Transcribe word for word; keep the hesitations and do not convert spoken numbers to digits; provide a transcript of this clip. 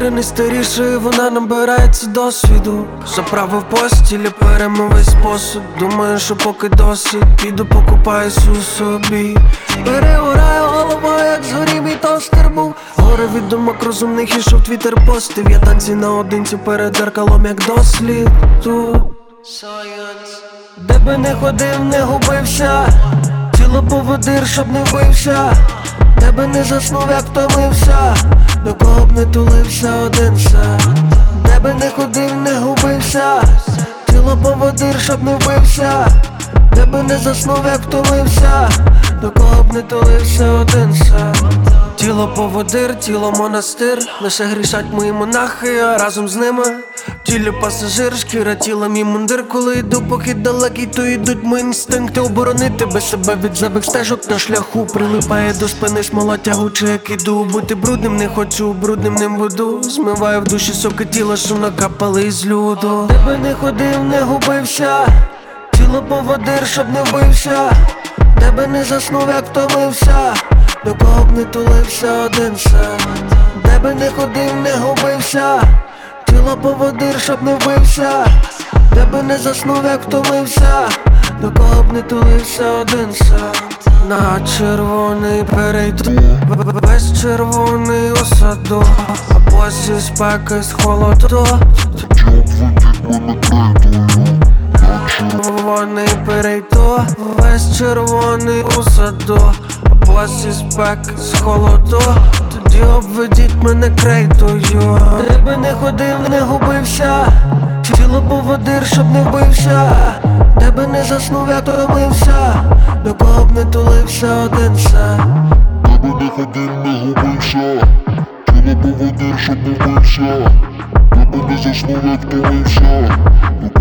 не старішою, вона набирається досвіду. Заправив постілі, перемивай спосіб. Думаю, що поки досить, піду покупаюсь у собі. Перегораю голова, як згорів мій тостер був. Горе від думок розумних, ішов твіттер постив. Я танці наодинці перед дзеркалом, як дослід тут. Де би не ходив, не губився, тіло поводир, щоб не вбився. Де би не заснув, як втомився, до кого б не тулився один сам. Де би не ходив, не губився, тіло поводир, щоб не вбився. Де би не заснув, як втомився, до кого б не тулився один сам. Тіло поводир, тіло монастир, лише грішать мої монахи, а разом з ними в тілі пасажир, шкіра тіла мій мундир. Коли йду похід далекий, то йдуть мої інстинкти оборонити без себе від зайвих стежок на шляху. Прилипає до спини смола тягуче, як іду. Бути брудним не хочу, брудним ним буду. Змиваю в душі соки тіла, що накапали із люду. Де би не ходив, не губився, тіло поводир, щоб не вбився. Де би не заснув, як втомився, до кого б не тулився один сам. Де би не ходив, не губився, тіло поводир, щоб не вбився. Де би не заснув, як втомився, до кого б не тулився один сам. На червоний перейду, весь червоний у саду, або зі спеки, з холоду. Червоний перейду, весь червоний у саду, або зі спеки, з холоду. Тоді обведіть мене крейтою. Де би не ходив, не губився, тіло поводир, щоб не вбився. Де би не заснув, як втомився, до кого б не тулився один сам. Де би не ходив, не губився, тіло поводир, щоб не вбився. Де би не заснув, як втомився, до